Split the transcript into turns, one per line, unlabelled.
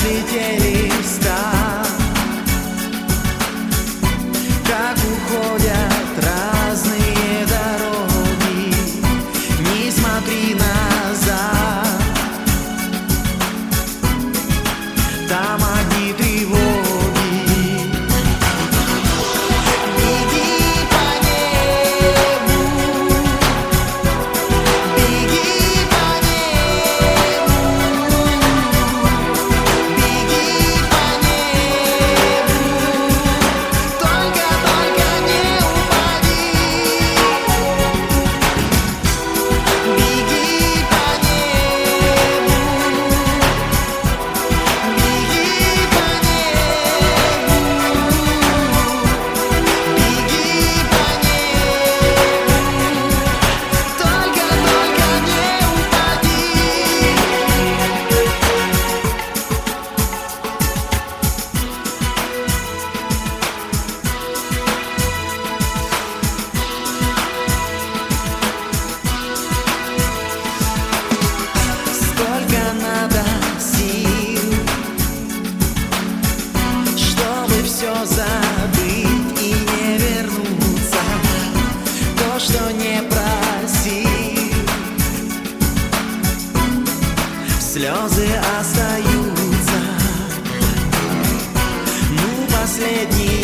разлетели ста, как уходят разные дороги. Не смотри назад, там одни тревоги. Беги по небу, беги по небу, беги по небу, только не упади. Беги по небу, беги по небу, беги по небу, только не упади. Сколько надо сил, чтобы все забыть и не вернуться. То, что не просил, слезы остаются. Ну, последний